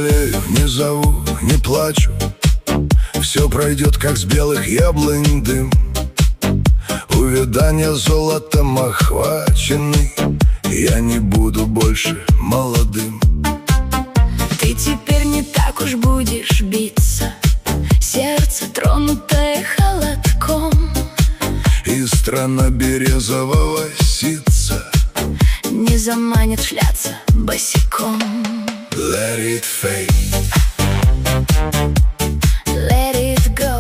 жалею, не зову, не плачу. Все пройдет, как с белых яблонь дым. Увядание золотом охваченный, я не буду больше молодым. Ты теперь не так уж будешь биться, сердце тронутое холодком. И страна березового ситца не заманит шляться босиком. Let it fade. Let it go.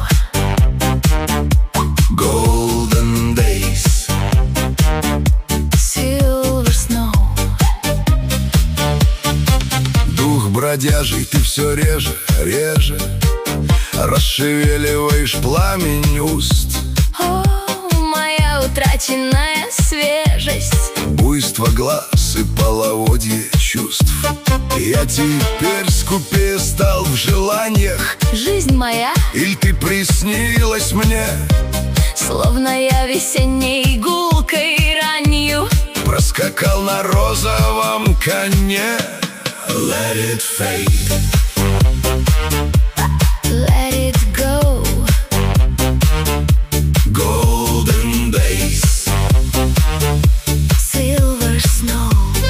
Golden days. Silver snow. Дух бродяжий, ты все реже, реже расшевеливаешь пламень уст. О, моя утраченная свежесть, Буйство глаз и половодье чувств. Я теперь скупее стал в желаниях. жизнь моя, Иль ты приснилась мне, словно я весенней гулкой ранью. проскакал на розовом коне. Let it fade. Let it go. Golden days. Silver snow.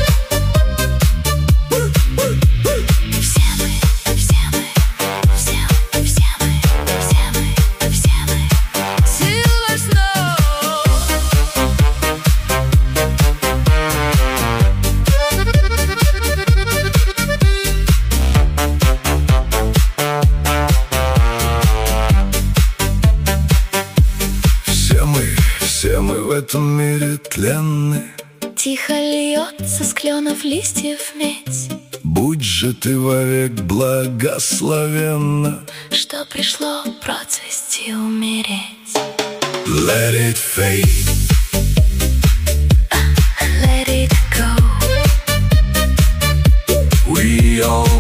Все мы, все мы, все мы, все мы, все мы, все мы. Silver snow. Все мы в этом мире тленны. Тихо льется с кленов листьев медь, Будь же ты вовек благословенна. что пришло процвести умереть. Let it fade. Let it go. We all